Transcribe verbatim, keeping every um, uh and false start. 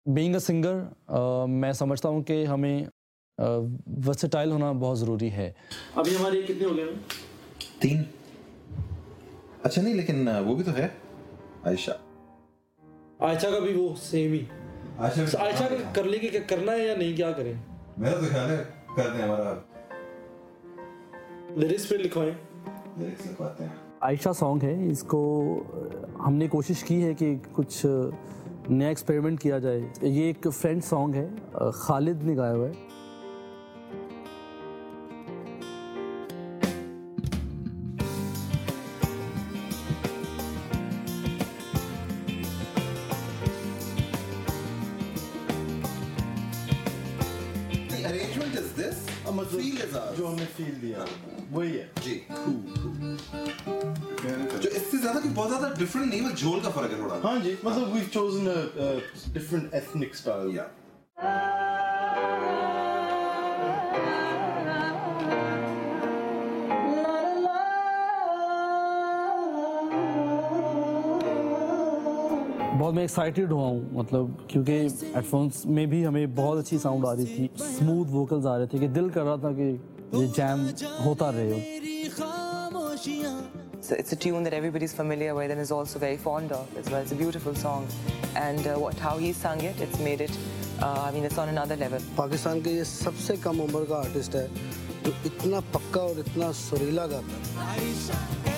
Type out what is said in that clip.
Being a singer मैं समझता हूँ कि हमें वर्सेटाइल होना बहुत ज़रूरी है। अभी हमारे कितने हो गए हैं? तीन। अच्छा नहीं, लेकिन वो भी तो है आयशा। आयशा का भी वो सेम ही। आयशा आयशा का कर लेंगे, क्या करना है या नहीं, क्या करें? मेरा तो ख्याल है कर दें, हमारा लिरिक्स पे लिखवाएं, लिरिक्स लिखवाते हैं। आयशा सॉन्ग है, इसको हमने कोशिश की है कि कुछ नया एक्सपेरिमेंट किया जाए। ये एक फ्रेंड सॉन्ग है, खालिद ने गाया हुआ है। Arrangement is this, मतलब feel is ours. जो हमने फील दिया वही है जी। जो इससे ज्यादा कि बहुत ज्यादा डिफरेंट नहीं, बस झोल का फर्क है थोड़ा। हाँ जी, मतलब we've chosen a, a different ethnic style. Yeah. बहुत मैं एक्साइटेड हुआ हूँ, मतलब क्योंकि हेडफोन्स में भी हमें बहुत अच्छी साउंड आ रही थी, स्मूथ वोकल्स आ रहे थे कि दिल कर रहा था कि ये जैम होता रहे। So it's a tune that everybody's familiar with and is also very fond of as well. It's a beautiful song, and uh, what how he sung it, it's made it. Uh, I mean, it's on another level. Pakistan के ये सबसे कम उम्र का artist है जो इतना पक्का और इतना सुरीला गाता है।